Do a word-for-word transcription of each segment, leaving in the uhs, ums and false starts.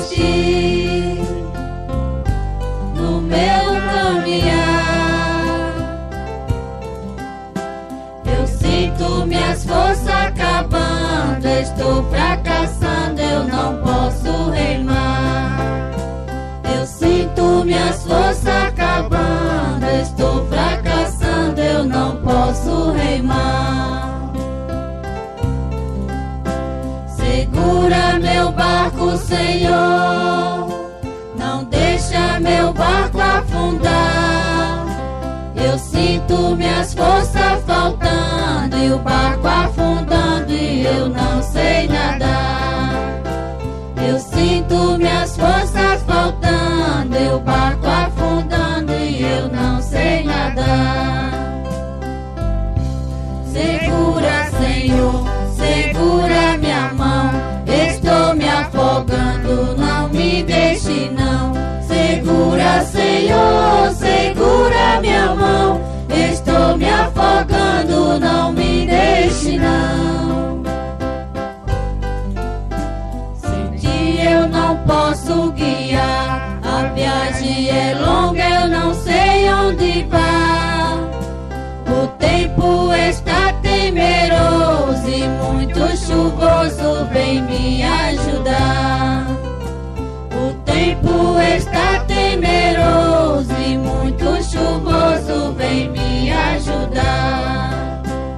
desistir no meu caminhar. Eu sinto minhas forças acabando, estou fracassando, eu não posso remar. Eu sinto minhas forças acabando, estou fracassando, eu não posso remar. Segura meu barco, Senhor, não deixa meu barco afundar. Eu sinto minhas forças faltando e o barco afundando e eu não sei nadar. Eu sinto minhas forças faltando e o barco afundando e eu não sei nadar. Segura, Senhor, segura minha mão, estou me afogando, não me deixe não. Segura, Senhor, segura minha mão, estou me afogando, não me deixe não. Sem ti eu não posso guiar, a viagem é longa, eu não sei onde vai. O tempo está temeroso e muito chuvoso, vem me ajudar. O tempo está temeroso e muito chuvoso, vem me ajudar.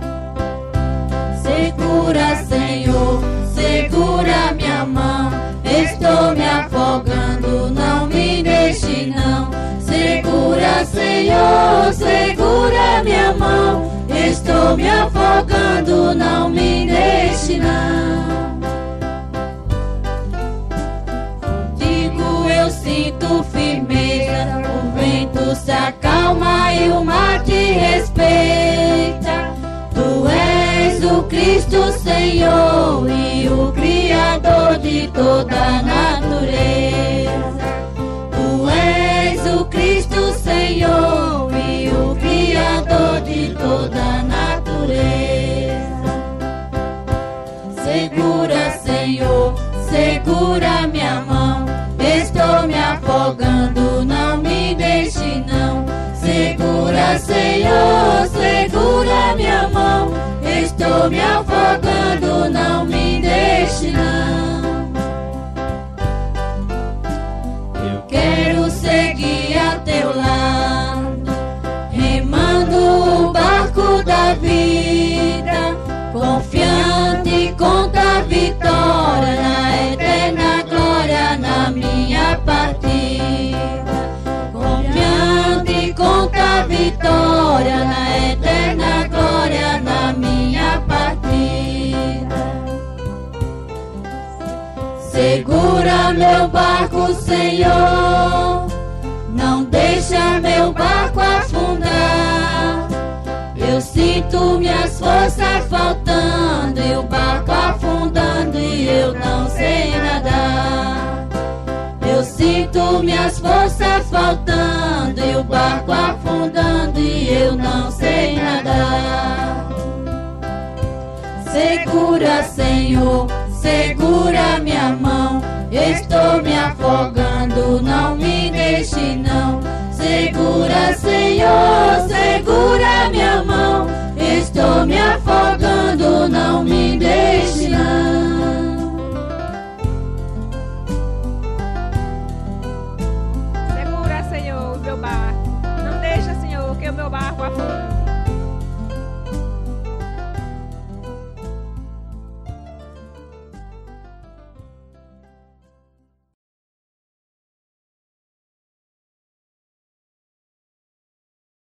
Segura, Senhor, segura minha mão, estou me afogando, não me deixe não. Segura, Senhor, segura minha mão, estou me afogando, não me deixe não. Contigo eu sinto firmeza, o vento se acalma e o mar te respeita. Tu és o Cristo, Senhor, e o Criador de toda a natureza. Tu és o Cristo, Senhor, e o Criador de toda a natureza. Segura, Senhor, segura minha mão, estou me afogando, não me deixe não. Segura, Senhor, segura minha mão, estou me afogando, não me deixe não. Eu quero seguir a teu lado, remando o barco da vida, confiante contra a vitória, na eterna glória, na minha partida. Confiante contra a vitória, na eterna glória, na minha partida. Segura meu barco, Senhor, não deixa meu barco afundar. Eu sinto minhas forças faltando e o barco afundando e eu não sei nadar. Eu sinto minhas forças faltando e o barco afundando e eu não sei nadar. Segura, Senhor, segura minha mão, estou me afogando, não me deixe não. Segura, Senhor, segura minha mão, estou me afogando.